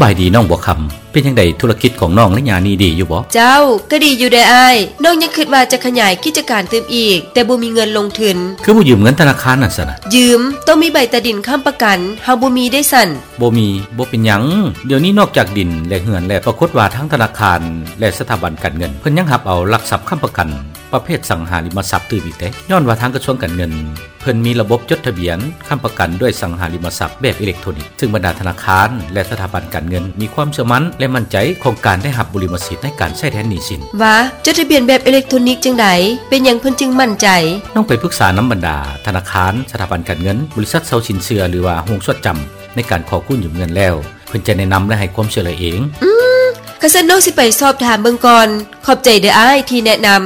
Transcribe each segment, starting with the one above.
บายดีน้องบัวคำเป็นจังไดธุรกิจของน้องและญานี่ดีอยู่บ่เจ้าก็ดีอยู่ได้อ้ายน้องยังคิดว่าจะขยายกิจการเติมอีกแต่บ่มีเงินลงทุนคือบ่ยืมเงินธนาคารนั่นซะนะยืมต้องมีใบตาดินค้ำประกันเฮาบ่มีได้สั่นบ่มีบ่เป็นหยังเดี๋ยวนี้นอกจากดินและเฮือนและปรากฏว่าทั้งธนาคารและสถาบันการเงินเพิ่นยังรับเอาหลักทรัพย์ค้ำประกันประเภทสังหาริมทรัพย์ตื่นอีกเด้ย้อนว่าทางกระทรวงการเงินเพิ่นมีระบบจดทะเบียนค้ำประกันด้วยสังหาริมทรัพย์แบบอิเล็กทรอนิกส์ซึ่งบรรดาธนาคารและสถาบันการเงินมีความเชื่อมั่นและมั่นใจของการได้รับบริมสิทธิ์ในการใช้แทนหนี้สินว่าจดทะเบียนแบบอิเล็กทรอนิกส์จังได๋เป็นหยังเพิ่นจึงมั่นใจต้องไปปรึกษานำบรรดาธนาคารสถาบันการเงินบริษัทเซาสินเชื่อหรือว่าโรงสวดจำในการขอกู้ยืมเงินแล้วเพิ่นจะแนะนำและให้ความช่วยเหลือเองคันซั่นน้องสิไปสอบถามเบิ่งก่อนขอบใจเด้ออ้ายที่แนะนำ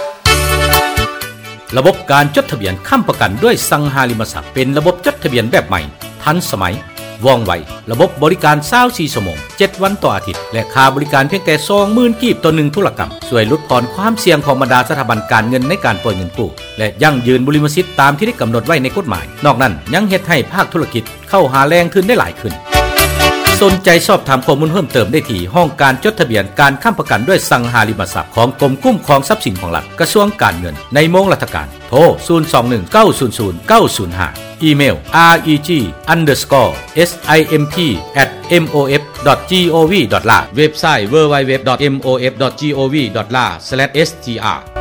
ระบบการจดทะเบียนค้ำประกันด้วยสังหาริมทรัพย์เป็นระบบจดทะเบียนแบบใหม่ทันสมัยว่องไวระบบบริการ24ชั่วโมง7วันต่ออาทิตย์และค่าบริการเพียงแต่ 20,000 กีบต่อ1ธุรกรรมช่วยลดทอนความเสี่ยงของบรรดาสถาบันการเงินในการปล่อยเงินกู้และยั่งยืนบริมสิทธิ์ตามที่ได้กำหนดไว้ในกฎหมายนอกนั้นยังเฮ็ดให้ภาคธุรกิจเข้าหาแรงขึ้นได้หลายขึ้นสนใจสอบถามข้อมูลเพิ่มเติมได้ที่ห้องการจดทะเบียนการค้ำประกันด้วยสังหาริมทรัพย์ของกรมคุ้มครองทรัพย์สินของรัฐกระทรวงการเงินในโมงราชการโทร 021900905 อีเมล reg_simp@mof.gov.la เว็บไซต์ www.mof.gov.la/str